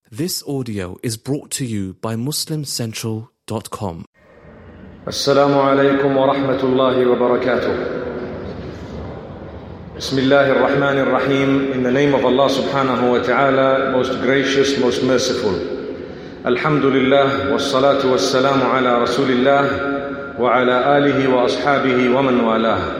This audio is brought to you by MuslimCentral.com. Assalamu alaikum wa rahmatullahi wa barakatuh. Bismillahir Rahmanir Rahim. In the name of Allah subhanahu wa ta'ala, most gracious, most merciful. Alhamdulillah, wassalatu wassalamu ala rasulillah wa ala alihi wa ashabihi wa man walah.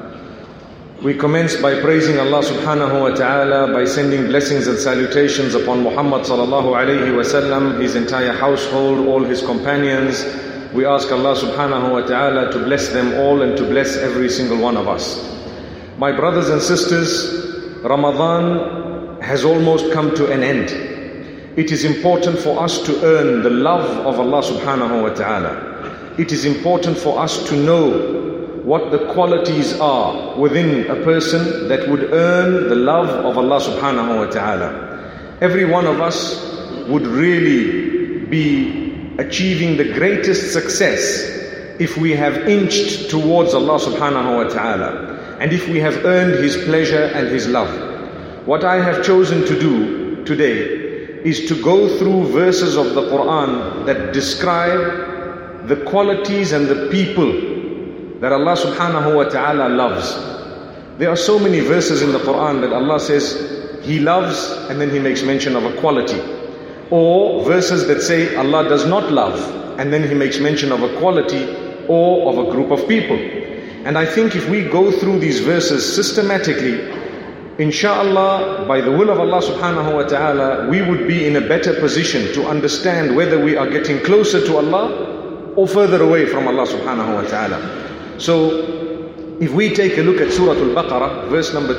We commence by praising Allah subhanahu wa ta'ala, by sending blessings and salutations upon Muhammad sallallahu alayhi wa sallam, his entire household, all his companions. We ask Allah subhanahu wa ta'ala to bless them all and to bless every single one of us. My brothers and sisters, Ramadan has almost come to an end. It is important for us to earn the love of Allah subhanahu wa ta'ala. It is important for us to know what the qualities are within a person that would earn the love of Allah subhanahu wa ta'ala. Every one of us would really be achieving the greatest success if we have inched towards Allah subhanahu wa ta'ala, and if we have earned His pleasure and His love. What I have chosen to do today is to go through verses of the Quran that describe the qualities and the people that Allah subhanahu wa ta'ala loves. There are so many verses in the Quran that Allah says He loves and then He makes mention of a quality. Or verses that say Allah does not love and then He makes mention of a quality or of a group of people. And I think if we go through these verses systematically, inshallah, by the will of Allah subhanahu wa ta'ala, we would be in a better position to understand whether we are getting closer to Allah or further away from Allah subhanahu wa ta'ala. So, if we take a look at Surah Al-Baqarah, verse number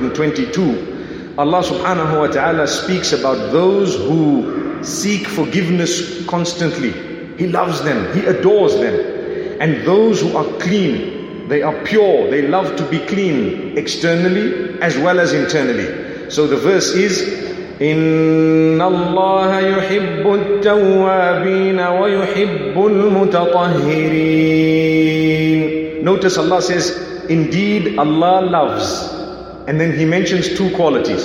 222, Allah subhanahu wa ta'ala speaks about those who seek forgiveness constantly. He loves them, He adores them. And those who are clean, they are pure, they love to be clean externally as well as internally. So the verse is, إِنَّ اللَّهَ يُحِبُّ التَّوَّابِينَ وَيُحِبُّ الْمُتَطَهِّرِينَ. Notice Allah says, indeed Allah loves. And then He mentions two qualities.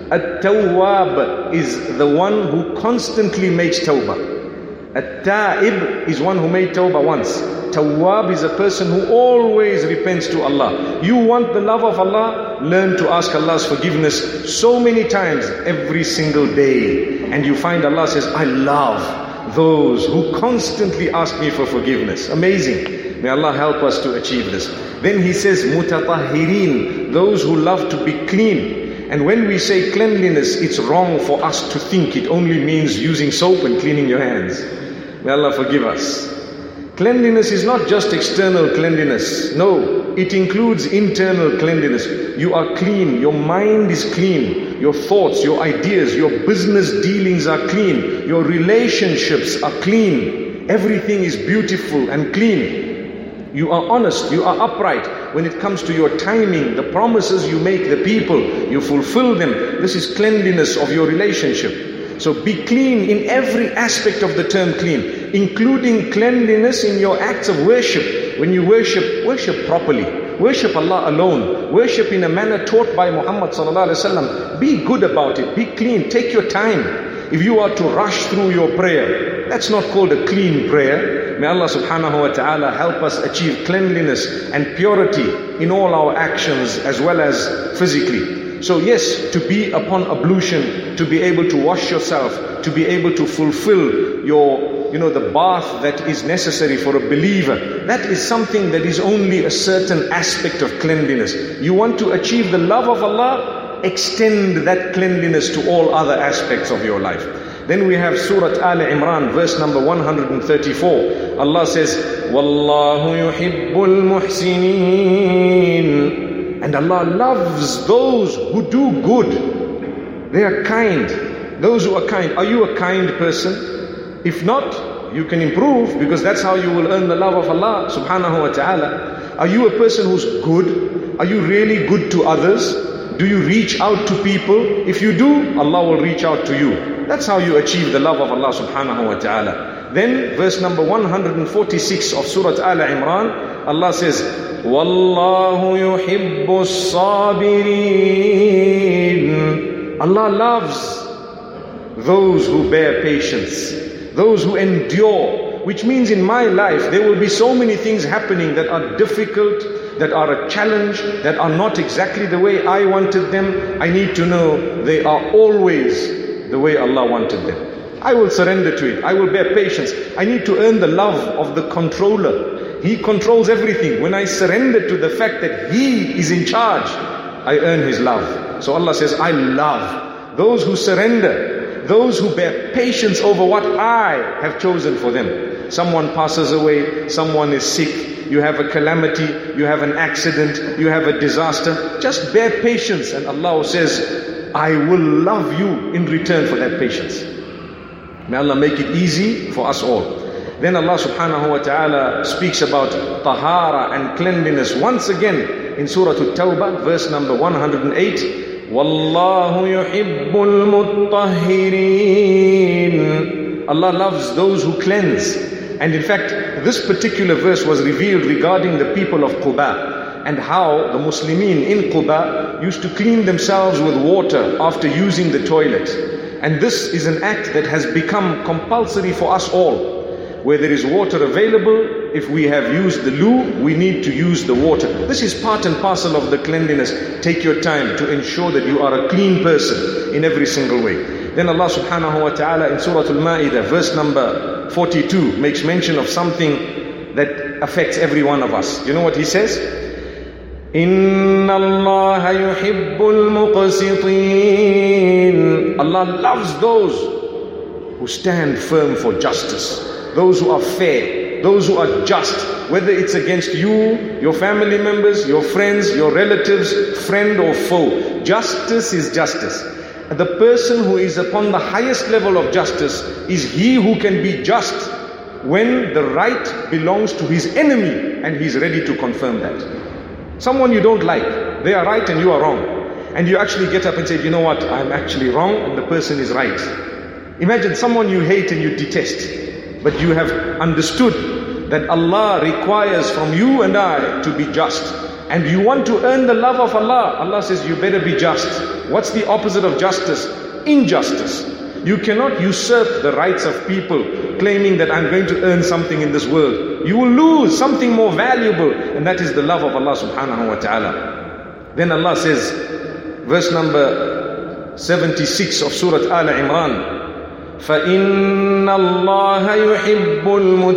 At-Tawwab is the one who constantly makes tawbah. At-Ta'ib is one who made tawbah once. Tawwab is a person who always repents to Allah. You want the love of Allah? Learn to ask Allah's forgiveness so many times every single day. And you find Allah says, I love those who constantly ask me for forgiveness. Amazing. May Allah help us to achieve this. Then He says, mutatahhirin, those who love to be clean. And when we say cleanliness, it's wrong for us to think it only means using soap and cleaning your hands. May Allah forgive us. Cleanliness is not just external cleanliness. No, it includes internal cleanliness. You are clean, your mind is clean, your thoughts, your ideas, your business dealings are clean, your relationships are clean. Everything is beautiful and clean. You are honest, you are upright. When it comes to your timing, the promises you make the people, you fulfill them. This is cleanliness of your relationship. So be clean in every aspect of the term clean, including cleanliness in your acts of worship. When you worship, worship properly. Worship Allah alone. Worship in a manner taught by Muhammad sallallahu alaihi wasallam. Be good about it. Be clean. Take your time. If you are to rush through your prayer, that's not called a clean prayer. May Allah subhanahu wa ta'ala help us achieve cleanliness and purity in all our actions as well as physically. So yes, to be upon ablution, to be able to wash yourself, to be able to fulfill your, the bath that is necessary for a believer, that is something that is only a certain aspect of cleanliness. You want to achieve the love of Allah? Extend that cleanliness to all other aspects of your life. Then we have Surah Al Imran, verse number 134. Allah says, Wallahu yuhibbul muhsinin. And Allah loves those who do good. They are kind. Those who are kind. Are you a kind person? If not, you can improve, because that's how you will earn the love of Allah subhanahu wa ta'ala. Are you a person who's good? Are you really good to others? Do you reach out to people? If you do, Allah will reach out to you. That's how you achieve the love of Allah subhanahu wa ta'ala. Then verse number 146 of Surah Al Imran, Allah says, Wallahu yuhibbus sabirin. Allah loves those who bear patience, those who endure, which means in my life there will be so many things happening that are difficult, that are a challenge, that are not exactly the way I wanted them. I need to know they are always the way Allah wanted them. I will surrender to it. I will bear patience. I need to earn the love of the controller. He controls everything. When I surrender to the fact that He is in charge, I earn His love. So Allah says, I love those who surrender, those who bear patience over what I have chosen for them. Someone passes away, someone is sick, you have a calamity, you have an accident, you have a disaster. Just bear patience, and Allah says, I will love you in return for that patience. May Allah make it easy for us all. Then Allah subhanahu wa ta'ala speaks about tahara and cleanliness once again in Surah At-Tawbah, verse number 108. Wallahu yuhibbul mutahhirin. Allah loves those who cleanse. And in fact, this particular verse was revealed regarding the people of Quba, and how the Muslimin in Quba used to clean themselves with water after using the toilet. And this is an act that has become compulsory for us all. Where there is water available, if we have used the loo, we need to use the water. This is part and parcel of the cleanliness. Take your time to ensure that you are a clean person in every single way. Then Allah subhanahu wa ta'ala in Surah Al-Ma'idah, verse number 42, makes mention of something that affects every one of us. You know what He says? Inna Allah yuhibbul muqsitin. Allah loves those who stand firm for justice, those who are fair, those who are just, whether it's against you, your family members, your friends, your relatives, friend or foe. Justice is justice. The person who is upon the highest level of justice is he who can be just when the right belongs to his enemy and he's ready to confirm that. Someone you don't like, they are right and you are wrong. And you actually get up and say, you know what, I'm actually wrong and the person is right. Imagine someone you hate and you detest, but you have understood that Allah requires from you and I to be just. And you want to earn the love of Allah. Allah says you better be just. What's the opposite of justice? Injustice. You cannot usurp the rights of people claiming that I'm going to earn something in this world. You will lose something more valuable, and that is the love of Allah subhanahu wa ta'ala. Then Allah says, verse number 76 of Surah Al-Imran, فَإِنَّ اللَّهَ يُحِبُّ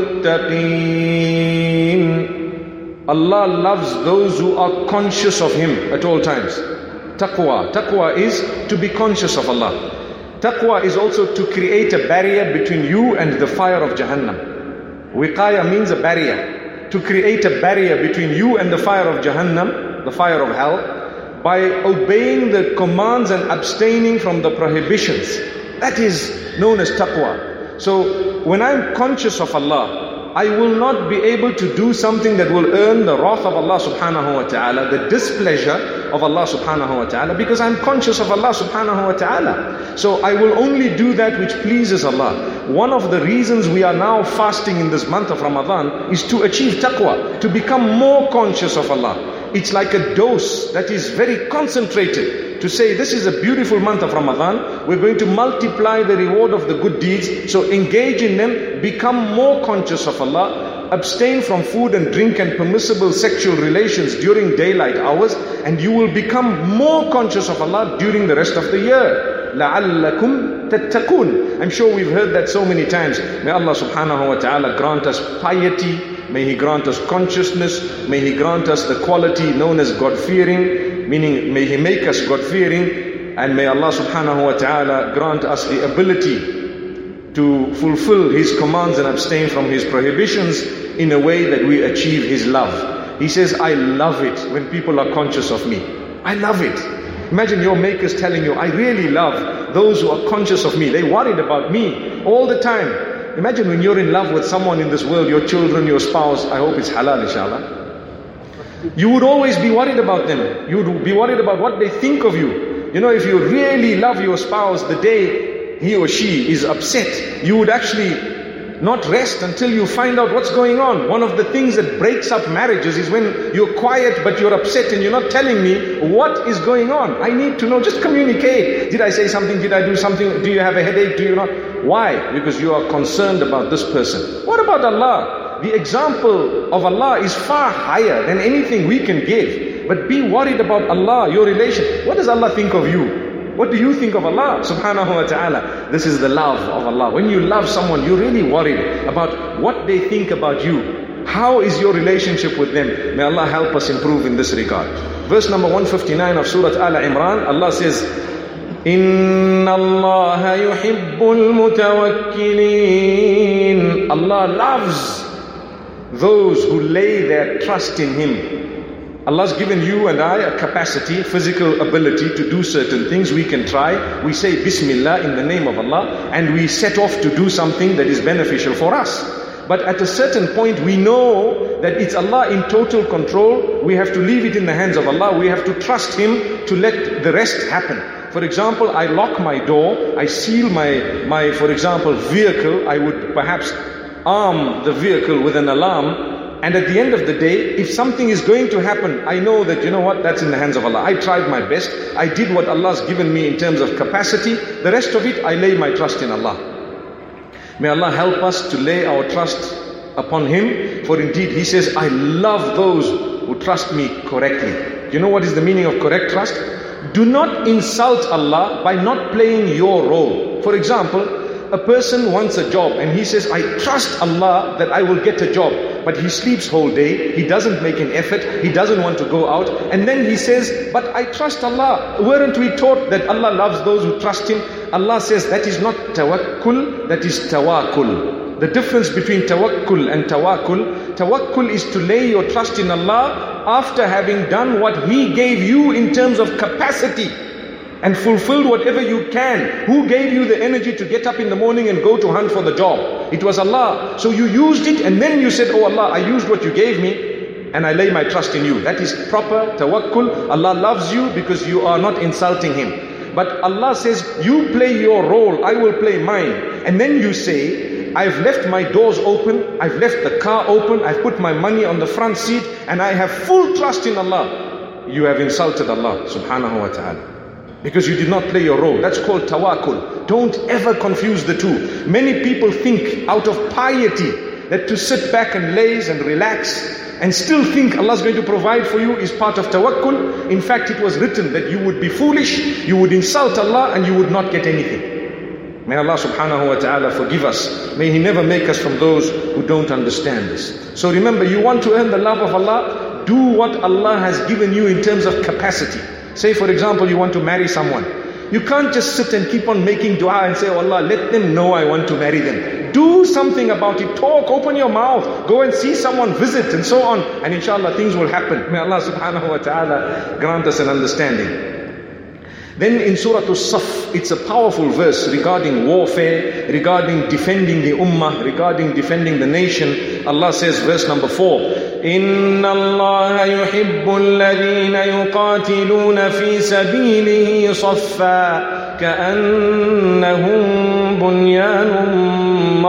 الْمُتَّقِينَ. Allah loves those who are conscious of Him at all times. Taqwa. Taqwa is to be conscious of Allah. Taqwa is also to create a barrier between you and the fire of Jahannam. Wiqaya means a barrier. To create a barrier between you and the fire of Jahannam, the fire of hell, by obeying the commands and abstaining from the prohibitions. That is known as taqwa. So when I'm conscious of Allah, I will not be able to do something that will earn the wrath of Allah subhanahu wa ta'ala, the displeasure of Allah subhanahu wa ta'ala, because I'm conscious of Allah subhanahu wa ta'ala. So I will only do that which pleases Allah. One of the reasons we are now fasting in this month of Ramadan is to achieve taqwa, to become more conscious of Allah. It's like a dose that is very concentrated to say this is a beautiful month of Ramadan. We're going to multiply the reward of the good deeds. So engage in them, become more conscious of Allah, abstain from food and drink and permissible sexual relations during daylight hours, and you will become more conscious of Allah during the rest of the year. لَعَلَّكُمْ تَتَّقُونَ. I'm sure we've heard that so many times. May Allah subhanahu wa ta'ala grant us piety. May He grant us consciousness. May He grant us the quality known as God-fearing, meaning may He make us God-fearing, and may Allah subhanahu wa ta'ala grant us the ability to fulfill His commands and abstain from His prohibitions in a way that we achieve His love. He says, I love it when people are conscious of me. I love it. Imagine your makers telling you, I really love those who are conscious of me. They're worried about me all the time. Imagine when you're in love with someone in this world, your children, your spouse. I hope it's halal, inshallah. You would always be worried about them. You would be worried about what they think of you. You know, if you really love your spouse, the day he or she is upset, you would actually not rest until you find out what's going on. One of the things that breaks up marriages is when you're quiet but you're upset and you're not telling me what is going on. I need to know, just communicate. Did I say something? Did I do something? Do you have a headache? Do you not? Why? Because you are concerned about this person. What about Allah? The example of Allah is far higher than anything we can give. But be worried about Allah, your relation. What does Allah think of you? What do you think of Allah subhanahu wa ta'ala? This is the love of Allah. When you love someone, you're really worried about what they think about you. How is your relationship with them? May Allah help us improve in this regard. Verse number 159 of Surah Al-Imran, Allah says, Inna Allah yuhibbul mutawakkilin. Allah loves those who lay their trust in Him. Allah's given you and I a capacity, physical ability to do certain things. We can try. We say Bismillah in the name of Allah and we set off to do something that is beneficial for us. But at a certain point we know that it's Allah in total control. We have to leave it in the hands of Allah. We have to trust Him to let the rest happen. For example, I lock my door, I seal my for example, vehicle. I would perhaps arm the vehicle with an alarm. And at the end of the day, if something is going to happen, I know that, you know what, that's in the hands of Allah. I tried my best. I did what Allah's given me in terms of capacity. The rest of it, I lay my trust in Allah. May Allah help us to lay our trust upon Him. For indeed, He says, I love those who trust me correctly. You know what is the meaning of correct trust? Do not insult Allah by not playing your role. For example, a person wants a job and he says, I trust Allah that I will get a job. But he sleeps whole day, he doesn't make an effort, he doesn't want to go out. And then he says, but I trust Allah. Weren't we taught that Allah loves those who trust Him? Allah says that is not tawakkul, that is tawakkul. The difference between tawakkul and tawakkul is to lay your trust in Allah after having done what He gave you in terms of capacity and fulfilled whatever you can. Who gave you the energy to get up in the morning and go to hunt for the job? It was Allah. So you used it and then you said, oh Allah, I used what you gave me and I lay my trust in you. That is proper tawakkul. Allah loves you because you are not insulting Him. But Allah says, you play your role, I will play mine. And then you say, I've left my doors open, I've left the car open, I've put my money on the front seat and I have full trust in Allah. You have insulted Allah subhanahu wa ta'ala. Because you did not play your role. That's called tawakkul. Don't ever confuse the two. Many people think out of piety that to sit back and laze and relax and still think Allah's going to provide for you is part of tawakkul. In fact, it was written that you would be foolish, you would insult Allah and you would not get anything. May Allah subhanahu wa ta'ala forgive us. May He never make us from those who don't understand this. So remember, you want to earn the love of Allah, do what Allah has given you in terms of capacity. Say for example, you want to marry someone. You can't just sit and keep on making dua and say, oh Allah, let them know I want to marry them. Do something about it. Talk, open your mouth. Go and see someone, visit and so on. And inshallah things will happen. May Allah subhanahu wa ta'ala grant us an understanding. Then in Surah As-Saff, it's a powerful verse regarding warfare, regarding defending the ummah, regarding defending the nation. Allah says, verse number 4, إِنَّ اللَّهَ يُحِبُّ الَّذِينَ يُقَاتِلُونَ فِي سَبِيلِهِ صَفًّا كَأَنَّهُمْ بُنْيَانٌ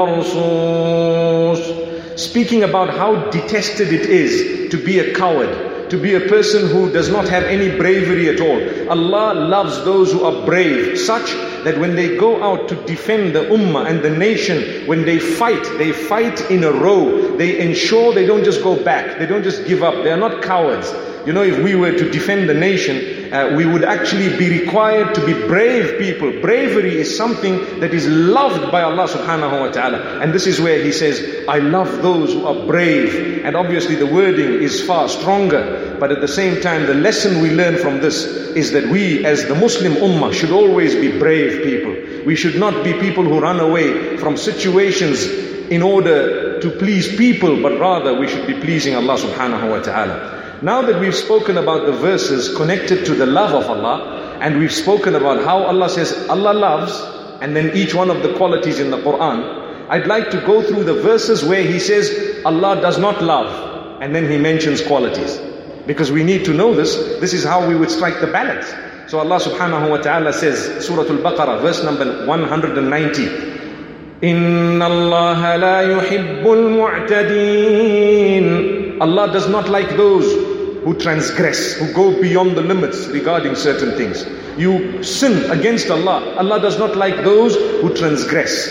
مَرْصُوصٌ. Speaking about how detested it is to be a coward, to be a person who does not have any bravery at all. Allah loves those who are brave, such that when they go out to defend the ummah and the nation, when they fight in a row. They ensure they don't just go back, they don't just give up. They are not cowards. You know, if we were to defend the nation, we would actually be required to be brave people. Bravery is something that is loved by Allah subhanahu wa ta'ala. And this is where He says, I love those who are brave. And obviously the wording is far stronger. But at the same time, the lesson we learn from this is that we as the Muslim ummah should always be brave people. We should not be people who run away from situations in order to please people, but rather we should be pleasing Allah subhanahu wa ta'ala. Now that we've spoken about the verses connected to the love of Allah, and we've spoken about how Allah says Allah loves, and then each one of the qualities in the Quran, I'd like to go through the verses where He says Allah does not love, and then He mentions qualities. Because we need to know this. This is how we would strike the balance. So Allah subhanahu wa ta'ala says, Surah Al-Baqarah, verse number 190, إِنَّ اللَّهَ لَا يُحِبُّ الْمُعْتَدِينَ. Allah does not like those who transgress, who go beyond the limits regarding certain things. You sin against Allah. Allah does not like those who transgress.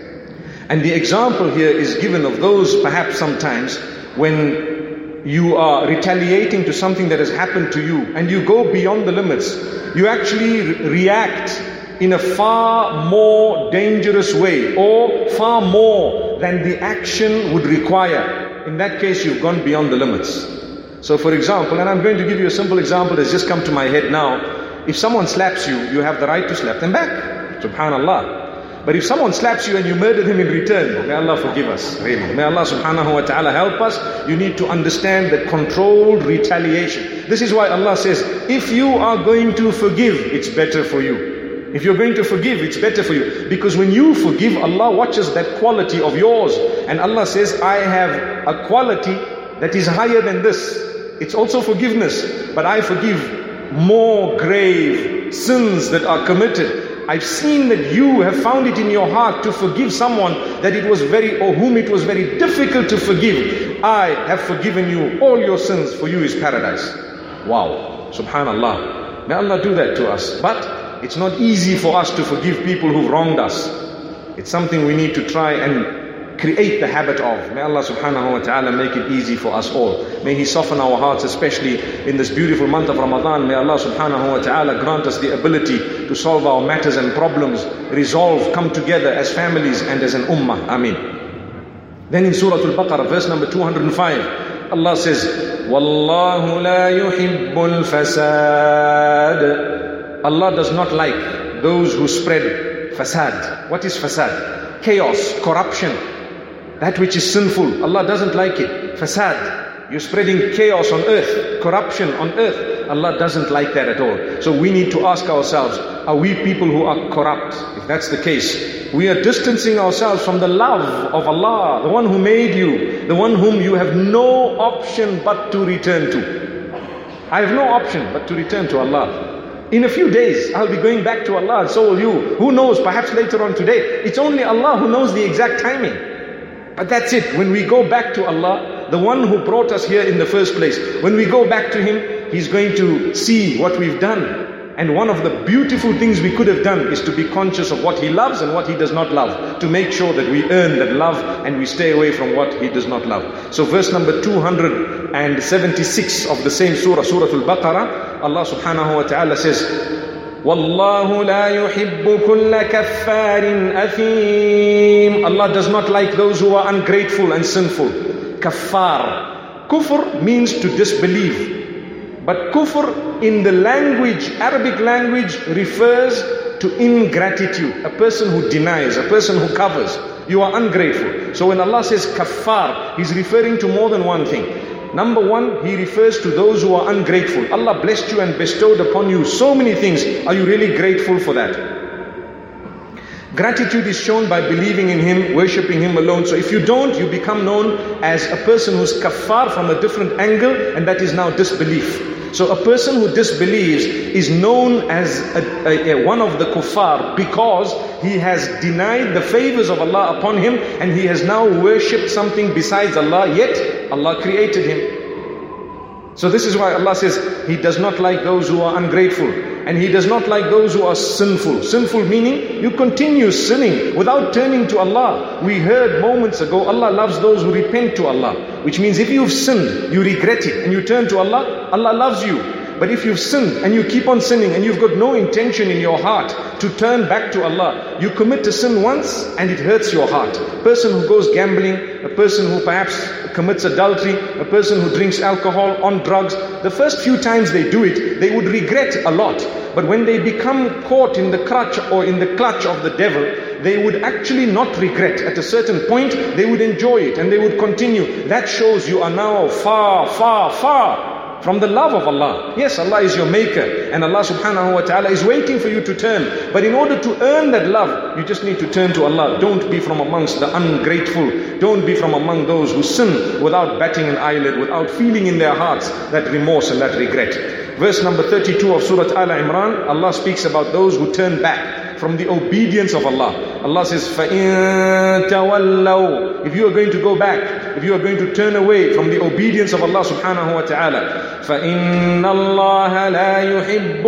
And the example here is given of those perhaps sometimes when you are retaliating to something that has happened to you and you go beyond the limits. You actually react in a far more dangerous way or far more than the action would require. In that case, you've gone beyond the limits. So for example, and I'm going to give you a simple example that's just come to my head now. If someone slaps you, you have the right to slap them back. Subhanallah. But if someone slaps you and you murder him in return, may Allah forgive us, really. May Allah subhanahu wa ta'ala help us. You need to understand the controlled retaliation. This is why Allah says, if you are going to forgive, it's better for you. If you're going to forgive, it's better for you. Because when you forgive, Allah watches that quality of yours. And Allah says, I have a quality that is higher than this. It's also forgiveness. But I forgive more grave sins that are committed. I've seen that you have found it in your heart to forgive someone that it was whom it was very difficult to forgive. I have forgiven you all your sins. For you is paradise. Wow. Subhanallah. May Allah do that to us. But it's not easy for us to forgive people who've wronged us. It's something we need to try and create the habit of. May Allah subhanahu wa ta'ala make it easy for us all. May He soften our hearts, especially in this beautiful month of Ramadan. May Allah subhanahu wa ta'ala grant us the ability to solve our matters and problems, resolve, come together as families and as an ummah. Ameen. Then in Surah Al-Baqarah, verse number 205, Allah says, Wallahu la yuhibbul fasad. Allah does not like those who spread fasad. What is fasad? Chaos, corruption, that which is sinful. Allah doesn't like it. Fasad. You're spreading chaos on earth, corruption on earth. Allah doesn't like that at all. So we need to ask ourselves, are we people who are corrupt? If that's the case, we are distancing ourselves from the love of Allah, the one who made you, the one whom you have no option but to return to. I have no option but to return to Allah. In a few days, I'll be going back to Allah, and so will you. Who knows, perhaps later on today. It's only Allah who knows the exact timing. But that's it. When we go back to Allah, the one who brought us here in the first place, when we go back to Him, He's going to see what we've done. And one of the beautiful things we could have done is to be conscious of what He loves and what He does not love, to make sure that we earn that love and we stay away from what He does not love. So verse number 276 of the same surah, Surah Al-Baqarah, Allah subhanahu wa ta'ala says, Wallahu la yuhibbu kulla kaffarin athim. Allah does not like those who are ungrateful and sinful. Kaffar. Kufr means to disbelieve. But kufr in the language, Arabic language, refers to ingratitude. A person who denies, a person who covers. You are ungrateful. So when Allah says kaffar, He's referring to more than one thing. Number one, He refers to those who are ungrateful. Allah blessed you and bestowed upon you so many things. Are you really grateful for that? Gratitude is shown by believing in Him, worshipping Him alone. So if you don't, you become known as a person who's kaffar from a different angle, and that is now disbelief. So a person who disbelieves is known as one of the kuffar because he has denied the favors of Allah upon him and he has now worshipped something besides Allah, yet Allah created him. So this is why Allah says He does not like those who are ungrateful and He does not like those who are sinful. Sinful meaning you continue sinning without turning to Allah. We heard moments ago Allah loves those who repent to Allah, which means if you've sinned, you regret it and you turn to Allah, Allah loves you. But if you've sinned and you keep on sinning and you've got no intention in your heart to turn back to Allah, you commit a sin once and it hurts your heart. A person who goes gambling, a person who perhaps commits adultery, a person who drinks alcohol, on drugs, the first few times they do it, they would regret a lot. But when they become caught in the crutch or in the clutch of the devil, they would actually not regret. At a certain point, they would enjoy it and they would continue. That shows you are now far, far, far from the love of Allah. Yes, Allah is your maker and Allah subhanahu wa ta'ala is waiting for you to turn. But in order to earn that love, you just need to turn to Allah. Don't be from amongst the ungrateful. Don't be from among those who sin without batting an eyelid, without feeling in their hearts that remorse and that regret. Verse number 32 of Surah Al-Imran, Allah speaks about those who turn back from the obedience of Allah. Allah says, فَإِن تَوَلَّوْا, if you are going to go back, if you are going to turn away from the obedience of Allah subhanahu wa ta'ala, فَإِنَّ اللَّهَ لَا يُحِبُّ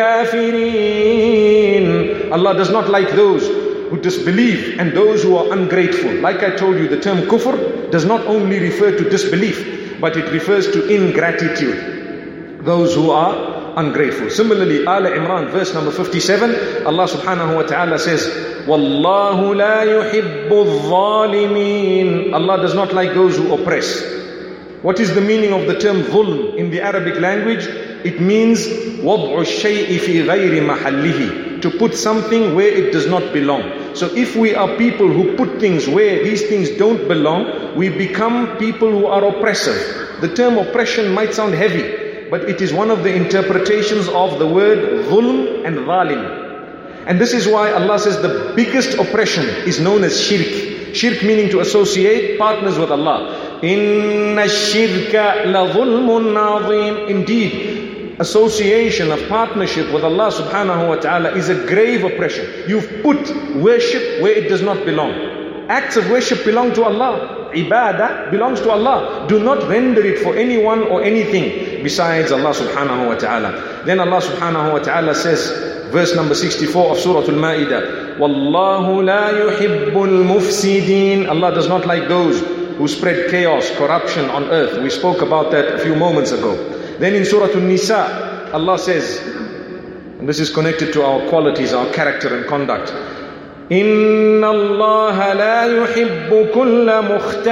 الْكَافِرِينَ. Allah does not like those who disbelieve and those who are ungrateful. Like I told you, the term kufr does not only refer to disbelief, but it refers to ingratitude, those who are ungrateful. Similarly, Al Imran verse number 57, Allah subhanahu wa ta'ala says, وَاللَّهُ لَا يُحِبُّ الظَّالِمِينَ. Allah does not like those who oppress. What is the meaning of the term dhulm in the Arabic language? It means وَضْعُ الشَّيْءِ فِي غَيْرِ مَحَلِّهِ, to put something where it does not belong. So if we are people who put things where these things don't belong, we become people who are oppressive. The term oppression might sound heavy, but it is one of the interpretations of the word dhulm and zalim. And this is why Allah says the biggest oppression is known as shirk. Shirk meaning to associate partners with Allah. Inna shirka la dhulmun azim. Indeed, association of partnership with Allah subhanahu wa ta'ala is a grave oppression. You've put worship where it does not belong. Acts of worship belong to Allah. Ibadah belongs to Allah. Do not render it for anyone or anything besides Allah subhanahu wa ta'ala. Then Allah subhanahu wa ta'ala says, verse number 64 of Surah Al-Ma'idah, Wallahu la yuhibbul mufsidin. Allah does not like those who spread chaos, corruption on earth. We spoke about that a few moments ago. Then in Surah An-Nisa, Allah says, and this is connected to our qualities, our character and conduct, Inna Allah la yuhibbu kulla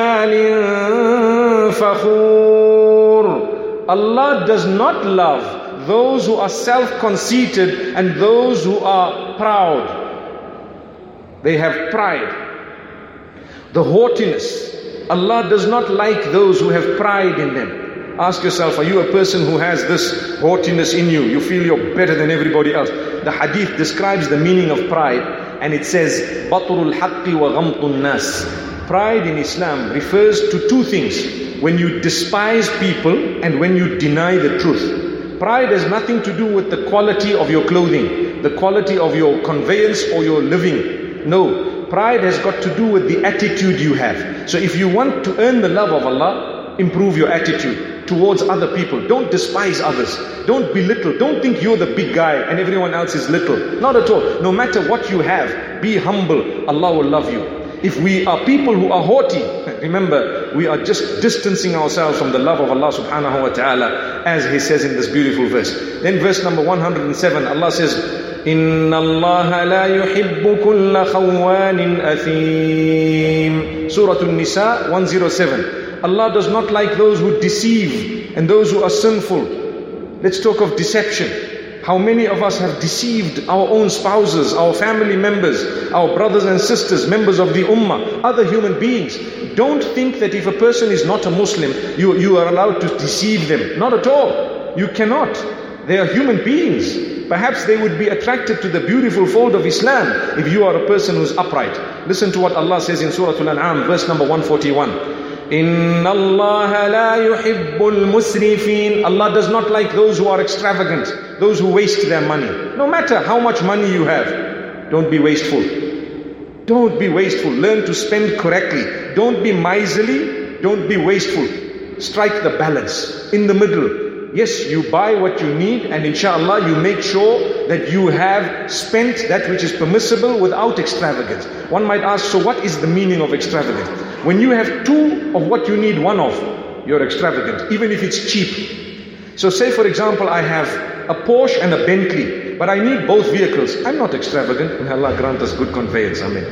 mukhtalin fakhur. Allah does not love those who are self-conceited and those who are proud. They have pride. The haughtiness. Allah does not like those who have pride in them. Ask yourself, are you a person who has this haughtiness in you? You feel you're better than everybody else. The hadith describes the meaning of pride, and it says, Batrul haqqi wa ghamtun nas. Pride in Islam refers to two things: when you despise people and when you deny the truth. Pride has nothing to do with the quality of your clothing, the quality of your conveyance or your living. No, pride has got to do with the attitude you have. So if you want to earn the love of Allah, improve your attitude towards other people. Don't despise others. Don't belittle. Don't think you're the big guy and everyone else is little. Not at all. No matter what you have, be humble. Allah will love you. If we are people who are haughty, remember, we are just distancing ourselves from the love of Allah subhanahu wa ta'ala, as He says in this beautiful verse. Then verse number 107, Allah says, Inna Allah la yuhibbu kulla khawanin athim. Surah An-Nisa 107. Allah does not like those who deceive and those who are sinful. Let's talk of deception. How many of us have deceived our own spouses, our family members, our brothers and sisters, members of the ummah, other human beings. Don't think that if a person is not a Muslim, you are allowed to deceive them. Not at all. You cannot. They are human beings. Perhaps they would be attracted to the beautiful fold of Islam if you are a person who's upright. Listen to what Allah says in Surah Al-An'am, verse number 141. Inna Allah la yuhibbul musrifin. Allah does not like those who are extravagant, those who waste their money. No matter how much money you have, don't be wasteful. Don't be wasteful. Learn to spend correctly. Don't be miserly. Don't be wasteful. Strike the balance in the middle. Yes, you buy what you need, and inshallah you make sure that you have spent that which is permissible without extravagance. One might ask, so what is the meaning of extravagance? When you have two of what you need one of, you're extravagant, even if it's cheap. So say for example, I have a Porsche and a Bentley, but I need both vehicles. I'm not extravagant. May Allah grant us good conveyance. Amen.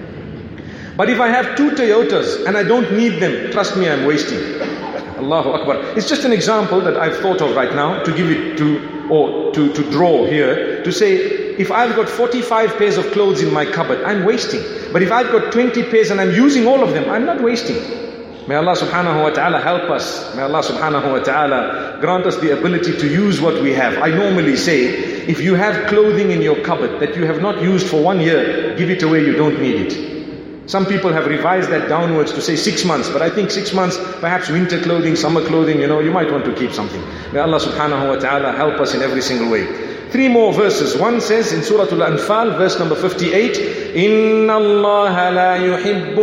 But if I have two Toyotas and I don't need them, trust me, I'm wasting. Allahu Akbar. It's just an example that I've thought of right now to give it to draw here, to say, if I've got 45 pairs of clothes in my cupboard, I'm wasting. But if I've got 20 pairs and I'm using all of them, I'm not wasting. May Allah subhanahu wa ta'ala help us. May Allah subhanahu wa ta'ala grant us the ability to use what we have. I normally say, if you have clothing in your cupboard that you have not used for 1 year, give it away, you don't need it. Some people have revised that downwards to say 6 months, but I think 6 months, perhaps winter clothing, summer clothing, you might want to keep something. May Allah subhanahu wa ta'ala help us in every single way. 3 more verses. One says in Surah Al-Anfal, verse number 58, إِنَّ اللَّهَ لَا يُحِبُّ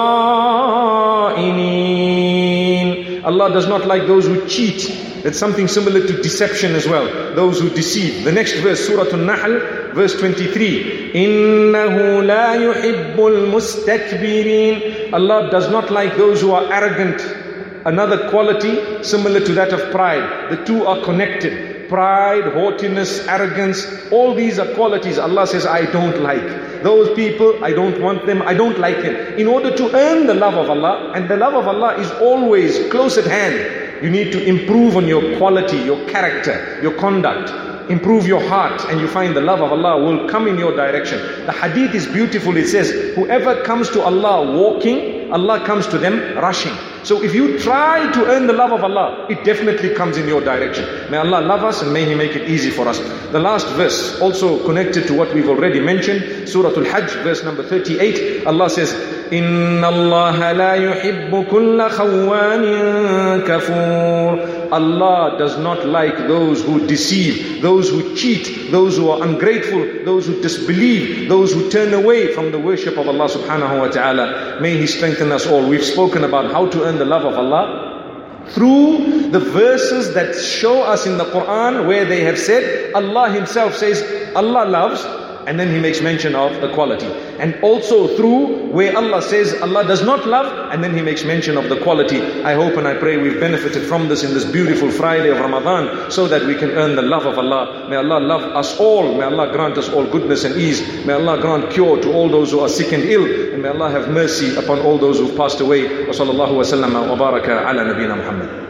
الْخَائِنِينَ. Allah does not like those who cheat. That's something similar to deception as well. Those who deceive. The next verse, Surah An-Nahl, verse 23. إِنَّهُ لَا يُحِبُّ الْمُسْتَكْبِرِينَ. Allah does not like those who are arrogant. Another quality similar to that of pride. The two are connected. Pride, haughtiness, arrogance, all these are qualities Allah says, I don't like. Those people, I don't want them, I don't like them. In order to earn the love of Allah, and the love of Allah is always close at hand, you need to improve on your quality, your character, your conduct. Improve your heart, and you find the love of Allah will come in your direction. The hadith is beautiful. It says, whoever comes to Allah walking, Allah comes to them rushing. So if you try to earn the love of Allah, it definitely comes in your direction. May Allah love us and may He make it easy for us. The last verse, also connected to what we've already mentioned, Surah Al-Hajj, verse number 38, Allah says, إِنَّ اللَّهَ لَا يُحِبُّ كُلَّ خَوَّانٍ كَفُورٍ. Allah does not like those who deceive, those who cheat, those who are ungrateful, those who disbelieve, those who turn away from the worship of Allah subhanahu wa ta'ala. May He strengthen us all. We've spoken about how to earn the love of Allah through the verses that show us in the Quran where they have said, Allah Himself says, Allah loves, and then He makes mention of the quality. And also through where Allah says Allah does not love, and then He makes mention of the quality. I hope and I pray we've benefited from this in this beautiful Friday of Ramadan, so that we can earn the love of Allah. May Allah love us all. May Allah grant us all goodness and ease. May Allah grant cure to all those who are sick and ill. And may Allah have mercy upon all those who've passed away. Wa sallallahu wa sallam wa baraka ala nabina Muhammad.